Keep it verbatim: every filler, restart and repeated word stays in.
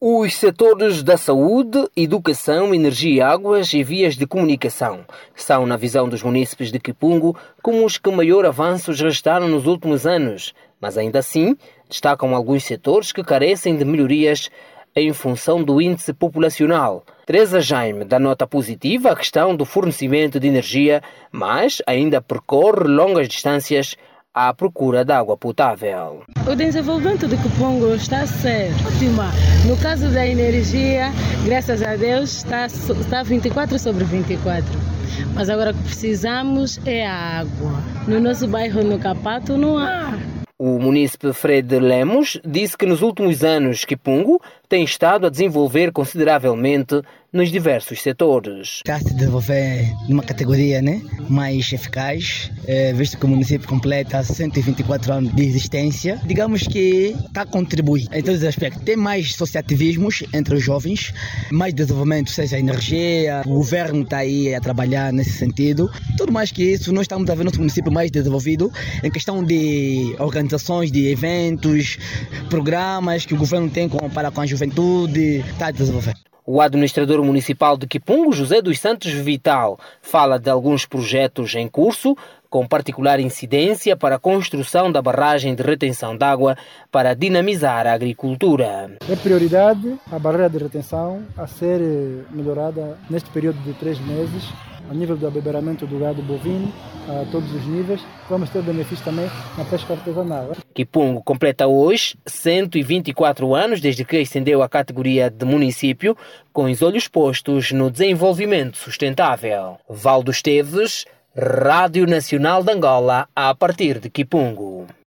Os setores da saúde, educação, energia, águas e vias de comunicação são, na visão dos munícipes de Kipungo, como os que maior avanços registraram nos últimos anos, mas ainda assim destacam alguns setores que carecem de melhorias em função do índice populacional. Teresa Jaime dá nota positiva à questão do fornecimento de energia, mas ainda percorre longas distâncias à procura de água potável. O desenvolvimento de Kipungo está a ser ótimo. No caso da energia, graças a Deus, está, está vinte e quatro sobre vinte e quatro. Mas agora o que precisamos é a água. No nosso bairro, no Capato, não há. O munícipe Fred Lemos disse que nos últimos anos Kipungo tem estado a desenvolver consideravelmente nos diversos setores. Está a se desenvolver numa categoria né, mais eficaz, é, visto que o município completa cento e vinte e quatro anos de existência. Digamos que está a contribuir em todos os aspectos. Tem mais associativismos entre os jovens, mais desenvolvimento, seja energia, o governo está aí a trabalhar nesse sentido. Tudo mais que isso, nós estamos a ver nosso município mais desenvolvido em questão de organizações, de eventos, programas que o governo tem para com a juventude, está a desenvolver. O administrador municipal de Kipungo, José dos Santos Vital, fala de alguns projetos em curso, com particular incidência para a construção da barragem de retenção de água para dinamizar a agricultura. É prioridade a barreira de retenção a ser melhorada neste período de três meses, a nível do abeberamento do gado bovino, a todos os níveis. Vamos ter benefício também na pesca artesanal. Kipungo completa hoje cento e vinte e quatro anos desde que ascendeu à categoria de município, com os olhos postos no desenvolvimento sustentável. Valdo Esteves, Rádio Nacional de Angola, a partir de Kipungo.